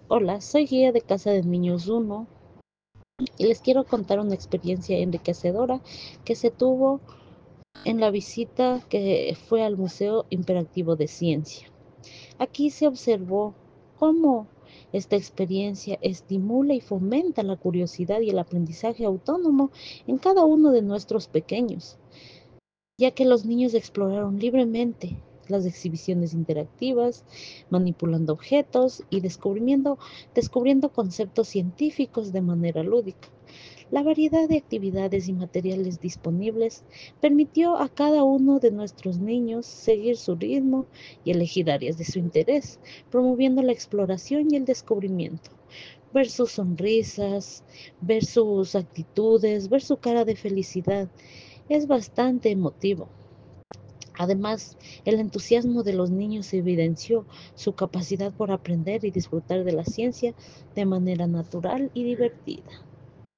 Hola, soy guía de Casa de Niños 1 y les quiero contar una experiencia enriquecedora que se tuvo en la visita que fue al Museo Interactivo de Ciencia. Aquí se observó cómo esta experiencia estimula y fomenta la curiosidad y el aprendizaje autónomo en cada uno de nuestros pequeños, ya que los niños exploraron libremente las exhibiciones interactivas, manipulando objetos y descubriendo conceptos científicos de manera lúdica. La variedad de actividades y materiales disponibles permitió a cada uno de nuestros niños seguir su ritmo y elegir áreas de su interés, promoviendo la exploración y el descubrimiento. Ver sus sonrisas, ver sus actitudes, ver su cara de felicidad es bastante emotivo. Además, el entusiasmo de los niños evidenció su capacidad por aprender y disfrutar de la ciencia de manera natural y divertida.